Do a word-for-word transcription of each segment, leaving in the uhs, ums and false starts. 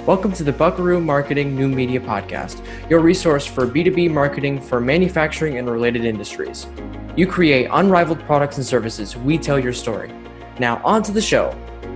Welcome to the Buckaroo Marketing New Media Podcast, your resource for B two B marketing for manufacturing and related industries. You create unrivaled products and services, we tell your story. Now on to the show.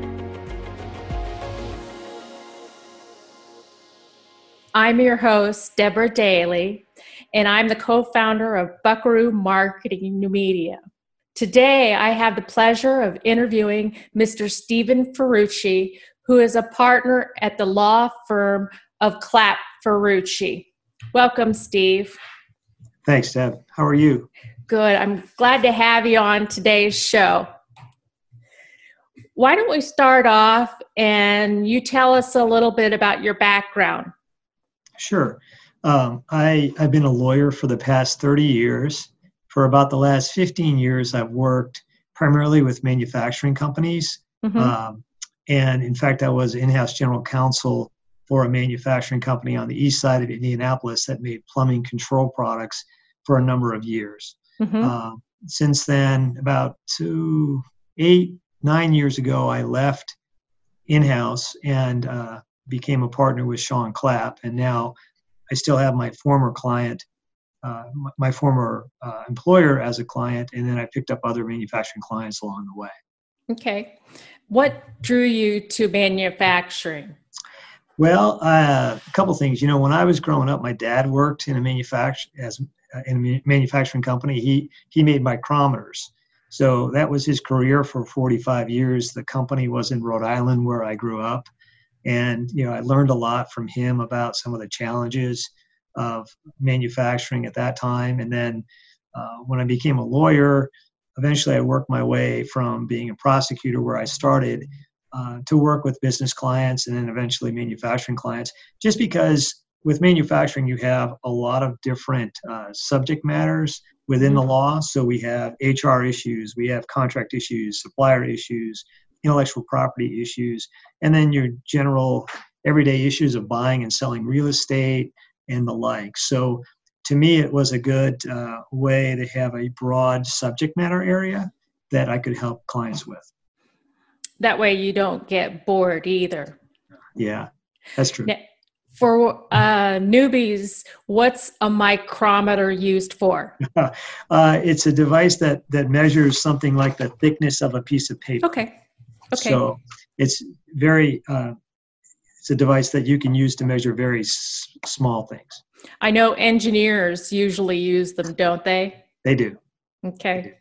I'm your host, Deborah Daly, and I'm the co-founder of Buckaroo Marketing New Media. Today, I have the pleasure of interviewing Mister Stephen Ferrucci, who is a partner at the law firm of Clapp Ferrucci. Welcome, Steve. Thanks, Deb. How are you? Good. I'm glad to have you on today's show. Why don't we start off and you tell us a little bit about your background? Sure. Um, I, I've been a lawyer for the past thirty years. For about the last fifteen years, I've worked primarily with manufacturing companies. Mm-hmm. Um, and in fact, I was in-house general counsel for a manufacturing company on the east side of Indianapolis that made plumbing control products for a number of years. Mm-hmm. Uh, since then, about two, eight, nine years ago, I left in-house and uh, became a partner with Sean Clapp. And now I still have my former client, uh, my former uh, employer as a client, and then I picked up other manufacturing clients along the way. Okay. What drew you to manufacturing? Well, uh, a couple things. You know, when I was growing up, my dad worked in a manufacturing as uh, in a manufacturing company. He he made micrometers, so that was his career for forty-five years. The company was in Rhode Island, where I grew up, and you know, I learned a lot from him about some of the challenges of manufacturing at that time. And then uh, when I became a lawyer, eventually I worked my way from being a prosecutor, where I started, uh, to work with business clients and then eventually manufacturing clients, just because with manufacturing you have a lot of different uh, subject matters within the law. So we have H R issues, we have contract issues, supplier issues, intellectual property issues, and then your general everyday issues of buying and selling real estate and the like. So to me, it was a good uh, way to have a broad subject matter area that I could help clients with. That way you don't get bored either. Yeah, that's true. Now, for uh, newbies, what's a micrometer used for? uh, it's a device that, that measures something like the thickness of a piece of paper. Okay. Okay. So it's very, uh, it's a device that you can use to measure very s- small things. I know engineers usually use them, don't they? They do. Okay. They do.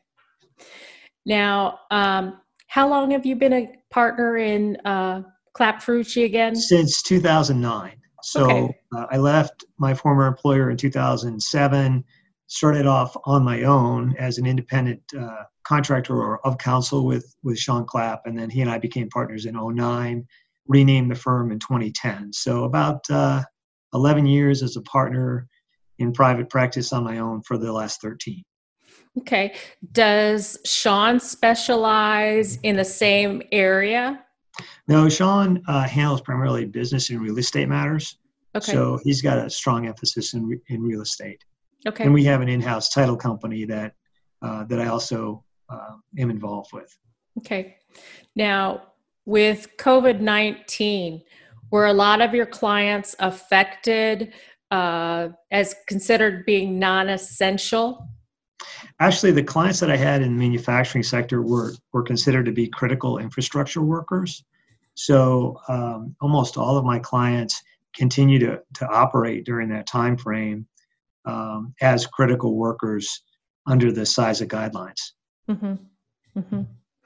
Now, um, how long have you been a partner in uh, Clapp Ferrucci again? Since two thousand nine. So okay. uh, I left my former employer in two thousand seven, started off on my own as an independent uh, contractor or of counsel with, with Sean Clapp, and then he and I became partners in oh nine, renamed the firm in twenty ten. So about uh, eleven years as a partner in private practice on my own for the last thirteen. Okay. Does Sean specialize in the same area? No, Sean uh, handles primarily business and real estate matters. Okay. So he's got a strong emphasis in re- in real estate. Okay. And we have an in-house title company that uh, that I also uh, am involved with. Okay. Now, with COVID nineteen, were a lot of your clients affected uh, as considered being non-essential? Actually, the clients that I had in the manufacturing sector were, were considered to be critical infrastructure workers. So um, almost all of my clients continue to, to operate during that time frame um, as critical workers under the S I S A guidelines. Mm-hmm. Mm-hmm.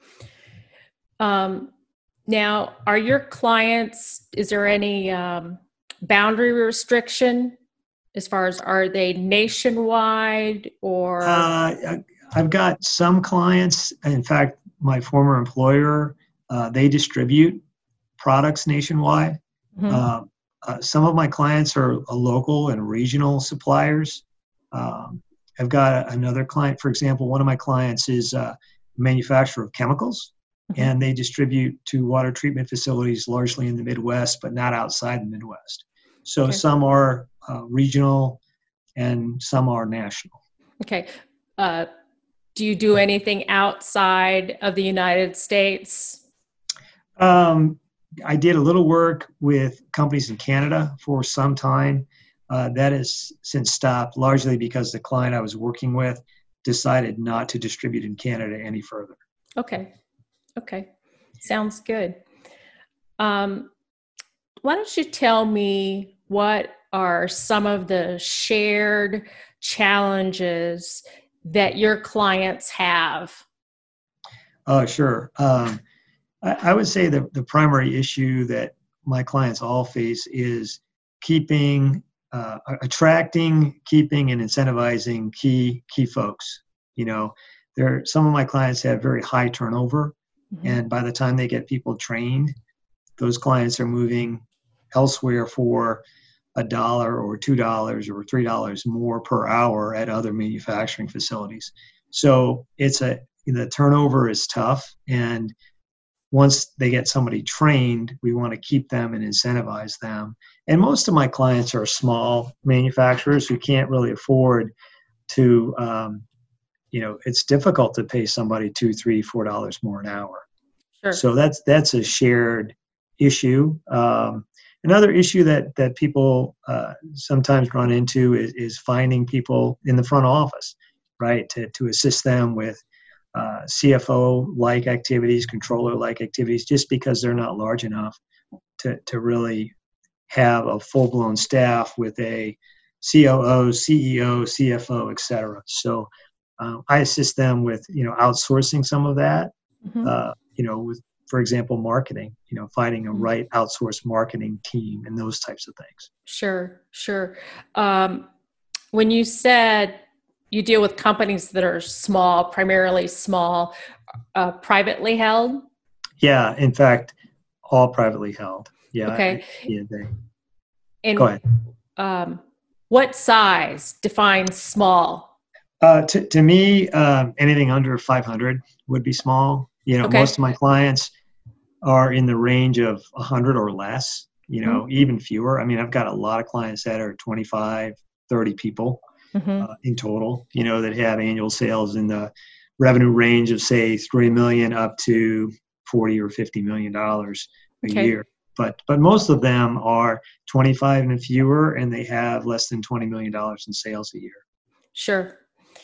Um, now, are your clients, is there any um, boundary restriction as far as, are they nationwide or? Uh, I've got some clients, in fact, my former employer, uh, they distribute products nationwide. Mm-hmm. Uh, uh, some of my clients are uh, local and regional suppliers. Um, I've got another client, for example, one of my clients is a manufacturer of chemicals, mm-hmm. and they distribute to water treatment facilities largely in the Midwest, but not outside the Midwest. So okay. Some are uh, regional and some are national. Okay. Uh, do you do anything outside of the United States? Um, I did a little work with companies in Canada for some time. Uh, that has since stopped, largely because the client I was working with decided not to distribute in Canada any further. Okay. Okay. Sounds good. Um, why don't you tell me what are some of the shared challenges that your clients have? Oh, sure. Um, I, I would say that the primary issue that my clients all face is keeping, uh, attracting, keeping, and incentivizing key key folks. You know, there some of my clients have very high turnover, Mm-hmm. and by the time they get people trained, those clients are moving elsewhere for a dollar or two dollars or three dollars more per hour at other manufacturing facilities. So it's a the turnover is tough, and once they get somebody trained, we want to keep them and incentivize them. And most of my clients are small manufacturers who can't really afford to, um, you know, it's difficult to pay somebody two, three, four dollars more an hour. Sure. So that's that's a shared issue. Um, another issue that that people uh, sometimes run into is, is finding people in the front office, right, to to assist them with uh, C F O-like activities, controller-like activities, just because they're not large enough to to really have a full-blown staff with a C O O, C E O, C F O, et cetera. So um, I assist them with, you know, outsourcing some of that. Mm-hmm. Uh, you know, with, for example, marketing, you know, finding a Mm-hmm. right outsourced marketing team and those types of things. Sure, sure. Um, when you said you deal with companies that are small, primarily small, uh, privately held? Yeah, in fact, all privately held. Yeah. Okay. I, yeah. They, And go ahead. Um, what size defines small? Uh, to, to me, um, anything under five hundred would be small. You know, Okay. most of my clients are in the range of one hundred or less, you know, Mm-hmm. even fewer. I mean, I've got a lot of clients that are twenty-five, thirty people Mm-hmm. uh, in total, you know, that have annual sales in the revenue range of, say, three million up to forty or fifty million dollars a Okay. year. But but most of them are twenty-five and fewer, and they have less than twenty million dollars in sales a year. Sure.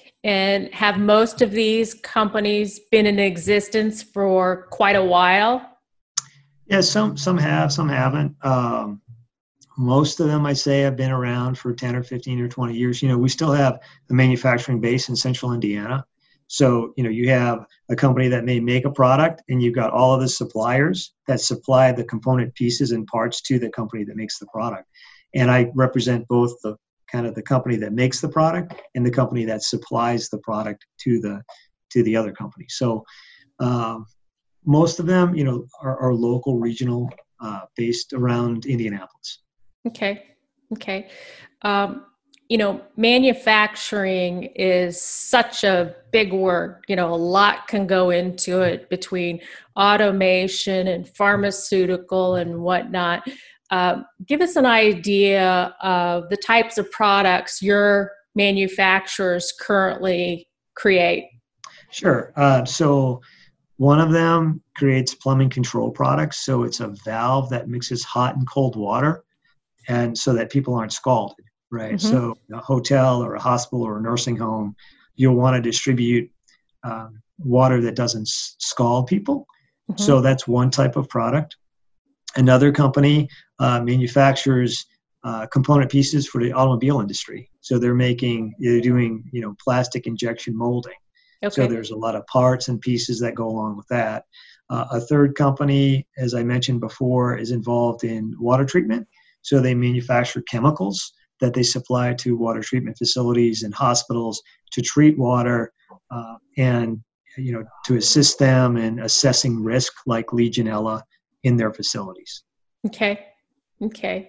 And have most of these companies been in existence for quite a while? Yeah, some some have, some haven't. Um, most of them, I say, have been around for ten or fifteen or twenty years. You know, we still have a manufacturing base in central Indiana. So, you know, you have a company that may make a product, and you've got all of the suppliers that supply the component pieces and parts to the company that makes the product. And I represent both the kind of the company that makes the product and the company that supplies the product to the to the other company. So um, most of them, you know, are, are local, regional, uh, based around Indianapolis. Okay. Okay. Um, you know, manufacturing is such a big word. You know, a lot can go into it between automation and pharmaceutical and whatnot. Uh, give us an idea of the types of products your manufacturers currently create. Sure. Uh, so one of them creates plumbing control products. So it's a valve that mixes hot and cold water, and so that people aren't scalded, right? Mm-hmm. So a hotel or a hospital or a nursing home, you'll want to distribute um, water that doesn't s- scald people. Mm-hmm. So that's one type of product. Another company uh, manufactures uh, component pieces for the automobile industry. So they're making, they're doing, you know, plastic injection molding. Okay. So there's a lot of parts and pieces that go along with that. Uh, a third company, as I mentioned before, is involved in water treatment. So they manufacture chemicals that they supply to water treatment facilities and hospitals to treat water uh, and, you know, to assist them in assessing risk like Legionella in their facilities. Okay. Okay.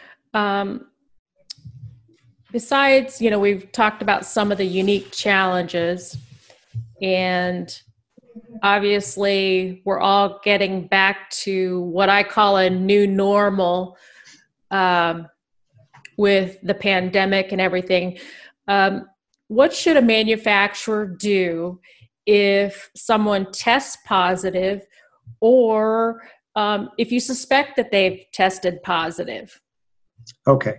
Um, besides, you know, we've talked about some of the unique challenges, and obviously we're all getting back to what I call a new normal um, with the pandemic and everything. Um, what should a manufacturer do if someone tests positive or um, if you suspect that they've tested positive? Okay.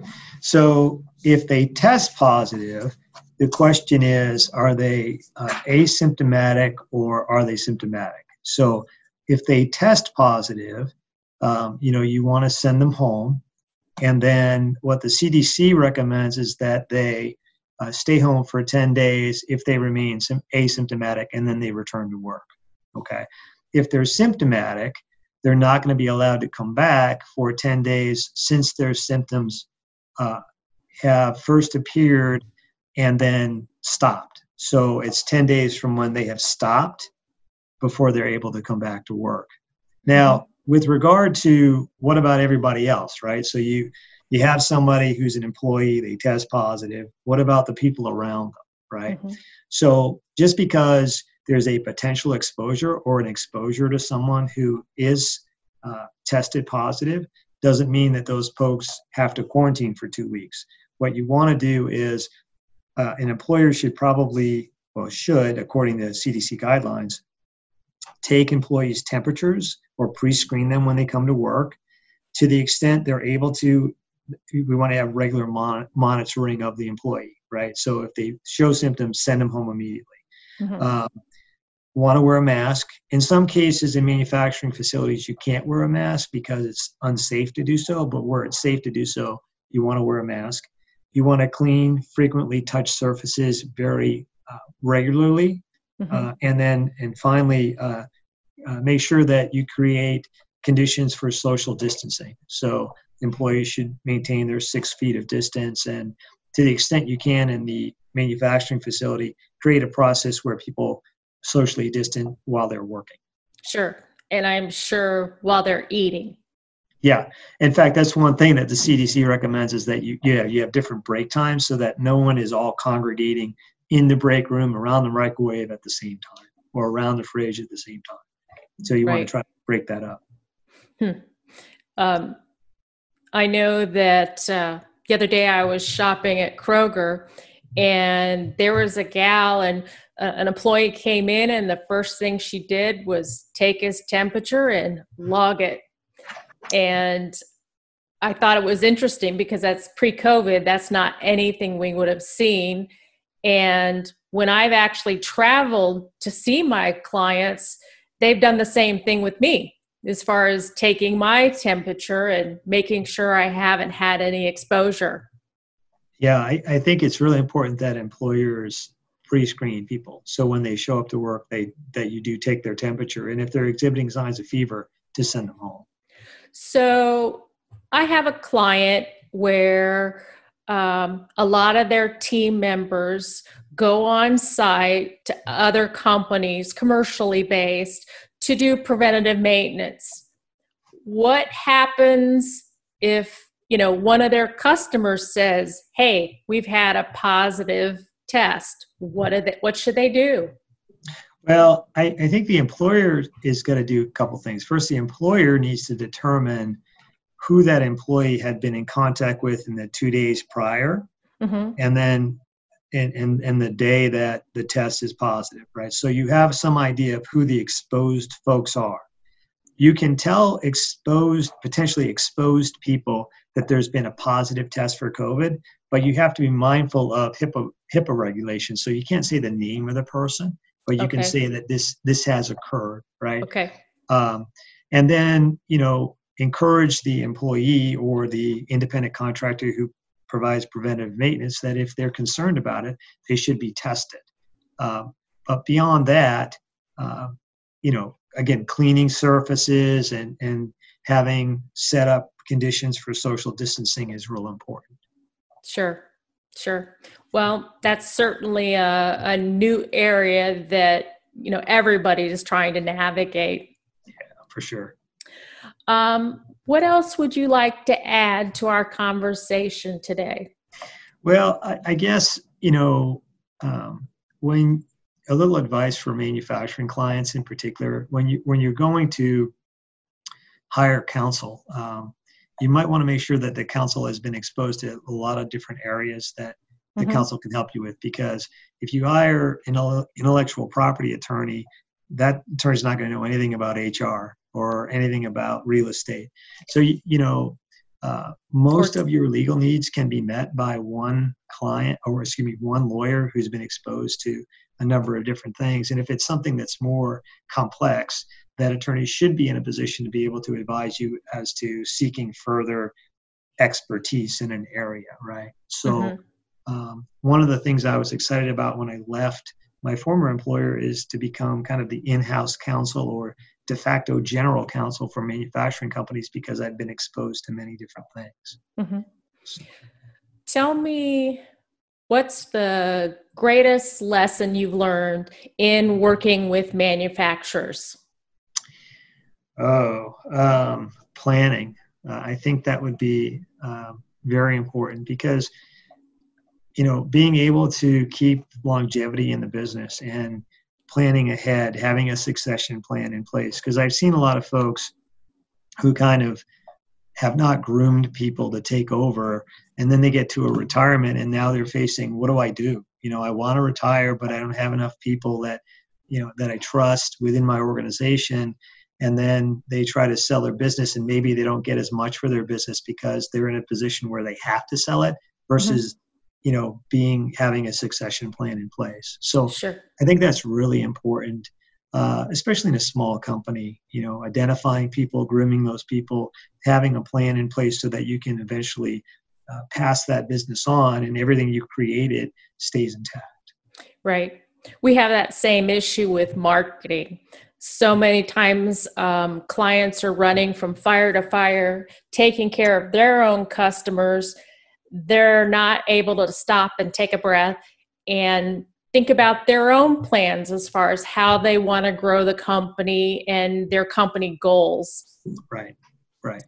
So if they test positive, the question is, are they uh, asymptomatic or are they symptomatic? So if they test positive, um, you know, you want to send them home. And then what the C D C recommends is that they uh, stay home for ten days if they remain sim- asymptomatic, and then they return to work. Okay. If they're symptomatic, they're not going to be allowed to come back for ten days since their symptoms uh, have first appeared and then stopped. So it's ten days from when they have stopped before they're able to come back to work. Now, with regard to what about everybody else, right? So you you have somebody who's an employee, they test positive. What about the people around them, right? Mm-hmm. So just because there's a potential exposure or an exposure to someone who is uh, tested positive doesn't mean that those folks have to quarantine for two weeks. What you want to do is uh, an employer should probably, well, should, according to C D C guidelines, take employees' temperatures or pre-screen them when they come to work. To the extent they're able to, we want to have regular mon- monitoring of the employee, right? So if they show symptoms, send them home immediately. Mm-hmm. Um, want to wear a mask. In some cases in manufacturing facilities, you can't wear a mask because it's unsafe to do so, but where it's safe to do so, you want to wear a mask. You want to clean, frequently touch surfaces very uh, regularly. Mm-hmm. Uh, and then, and finally, uh, uh, make sure that you create conditions for social distancing. So employees should maintain their six feet of distance, and to the extent you can in the manufacturing facility, create a process where people socially distant while they're working. Sure. And I'm sure while they're eating. Yeah. In fact, that's one thing that the C D C recommends is that you, yeah, you have different break times so that no one is all congregating in the break room, around the microwave at the same time, or around the fridge at the same time. So you right. want to try to break that up. Hmm. Um, I know that uh, the other day I was shopping at Kroger, and there was a gal, and uh, an employee came in, and the first thing she did was take his temperature and log it. And I thought it was interesting because that's pre-COVID. That's not anything we would have seen. And when I've actually traveled to see my clients, they've done the same thing with me as far as taking my temperature and making sure I haven't had any exposure. Yeah, I, I think it's really important that employers pre-screen people. So when they show up to work, they that you do take their temperature. And if they're exhibiting signs of fever, to send them home. So I have a client where um, a lot of their team members go on site to other companies, commercially based, to do preventative maintenance. What happens if, you know, one of their customers says, "Hey, we've had a positive test"? What are they, what should they do? Well, I, I think the employer is going to do a couple things. First, the employer needs to determine who that employee had been in contact with in the two days prior, mm-hmm. and then in, in, in the day that the test is positive, right? So you have some idea of who the exposed folks are. You can tell exposed, potentially exposed people that there's been a positive test for COVID, but you have to be mindful of HIPAA, HIPAA regulations. So you can't say the name of the person, but you okay. can say that this this has occurred, right? Okay. Um, and then, you know, encourage the employee or the independent contractor who provides preventive maintenance that if they're concerned about it, they should be tested. Um, but beyond that, uh, you know, again, cleaning surfaces and, and having set up conditions for social distancing is real important. Sure. Sure. Well, that's certainly a, a new area that, you know, everybody is trying to navigate. Yeah, for sure. Um, what else would you like to add to our conversation today? Well, I, I guess, you know, um, when a little advice for manufacturing clients in particular, when you when you're going to hire counsel, um, you might want to make sure that the counsel has been exposed to a lot of different areas that the mm-hmm. counsel can help you with. Because if you hire an intellectual property attorney, that attorney's not going to know anything about H R or anything about real estate. So, you, you know, uh, most of your legal needs can be met by one client, or excuse me, one lawyer who's been exposed to a number of different things. And if it's something that's more complex, that attorney should be in a position to be able to advise you as to seeking further expertise in an area, right? So mm-hmm. um, one of the things I was excited about when I left my former employer is to become kind of the in-house counsel or de facto general counsel for manufacturing companies, because I've been exposed to many different things. Mm-hmm. So. Tell me, what's the greatest lesson you've learned in working with manufacturers? Oh, um, planning. Uh, I think that would be um, very important, because, you know, being able to keep longevity in the business and planning ahead, having a succession plan in place. Because I've seen a lot of folks who kind of have not groomed people to take over, and then they get to a retirement and now they're facing, what do I do? You know, I want to retire, but I don't have enough people that, you know, that I trust within my organization. And then they try to sell their business, and maybe they don't get as much for their business because they're in a position where they have to sell it versus, mm-hmm. you know, being, having a succession plan in place. So sure. I think that's really important, uh, especially in a small company, you know, identifying people, grooming those people, having a plan in place so that you can eventually uh, pass that business on and everything you created stays intact. Right. We have that same issue with marketing. So many times um, clients are running from fire to fire, taking care of their own customers. They're not able to stop and take a breath and think about their own plans as far as how they want to grow the company and their company goals. Right, right.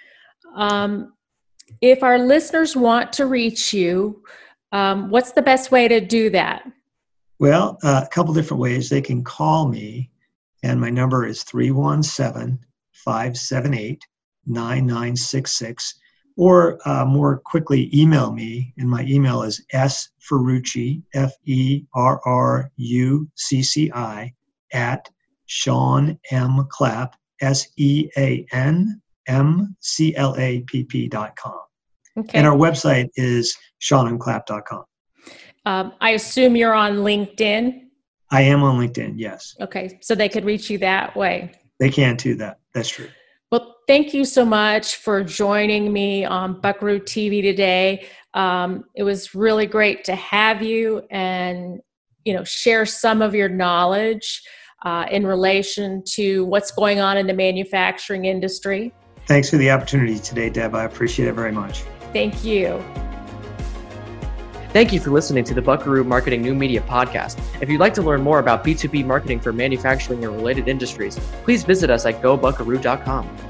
Um, if our listeners want to reach you, um, what's the best way to do that? Well, uh, a couple different ways. They can call me. And my number is three one seven, five seven eight, nine nine six six. Or uh, more quickly, email me. And my email is sferrucci, F E R R U C C I, at Sean M. Clapp, S E A N M C L A P P dot com. Okay. And our website is sean m clapp dot com. Um, I assume you're on LinkedIn? I am on LinkedIn, yes. Okay, so they could reach you that way. They can too, that. That's true. Well, thank you so much for joining me on Buckaroo T V today. Um, it was really great to have you and, you know, share some of your knowledge uh, in relation to what's going on in the manufacturing industry. Thanks for the opportunity today, Deb. I appreciate it very much. Thank you. Thank you for listening to the Buckaroo Marketing New Media podcast. If you'd like to learn more about B two B marketing for manufacturing and related industries, please visit us at go buckaroo dot com.